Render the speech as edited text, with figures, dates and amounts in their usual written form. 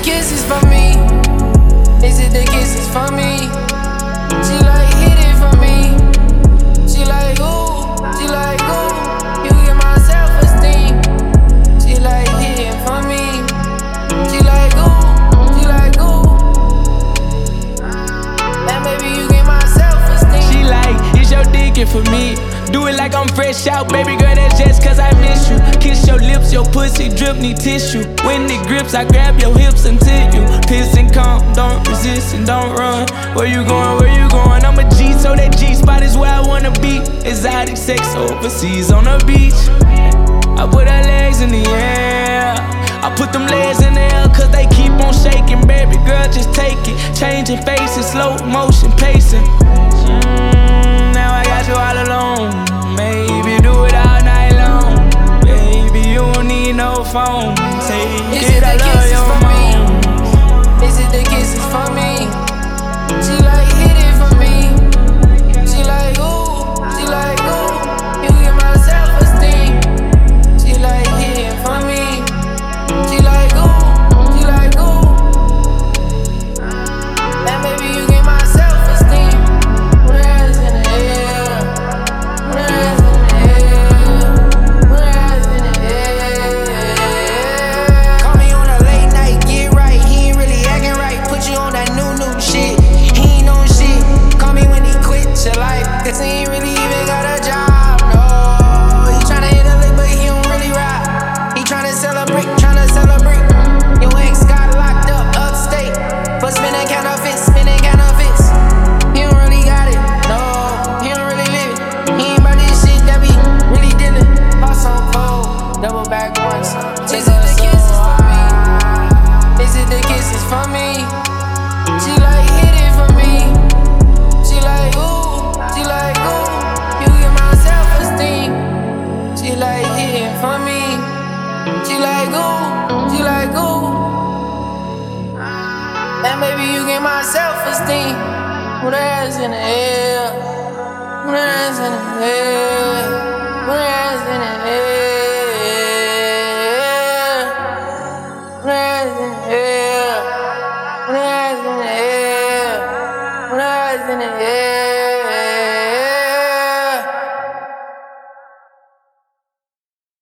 kisses for me? Is it the kisses for me? She like hit it for me. She like ooh, she like ooh. You get my self-esteem. She like hitting for me. She like ooh, she like ooh. And baby you get my self-esteem. She like, is your digging for me? Do it like I'm fresh out, baby girl, that's just cause I miss you. Kiss your lips, your pussy drip, need tissue. When it grips, I grab your hips until you piss and calm. Don't resist and don't run. Where you going, where you going? I'm a G, so that G spot is where I wanna be. Exotic sex overseas on the beach. I put her legs in the air. I put them legs in the air cause they keep on shaking. Baby girl, just take it. Changing faces, slow motion pacing. Now I got you all alone. Maybe do it all night long. Baby, you don't need no phone. Take Is it, it I the love kisses your for me? mom. Is it the kisses for me? She like hit it for me. She like ooh, she like ooh. You get my self-esteem. She like hitting for me. She like ooh, she like ooh. And baby you get my self-esteem. Put her hands in the air. Put her hands in the air. Put her hands in the air. Call me on a late night, get right. He ain't really acting right. Put you on that new shit. He ain't on shit. Call me when he quit your life. Cause he ain't really even got a job. No, he tryna hit a lick, but he don't really rap. He tryna sell a brick, tryna sell a brick. Your ex got locked up upstate for spinning counterfeits, spinning counterfeits. He don't really got it. No, he don't really live it. He ain't about this shit that be really dealing. Boss on cold, double back once. Is it the kisses for me? Is it the kisses for me? She like hit it for me. She like ooh, she like ooh. You get my self-esteem. She like hitting for me. She like ooh, she like ooh. And baby you get my self-esteem. Put her hands in the air. Put her hands in the air. Put her hands in the air.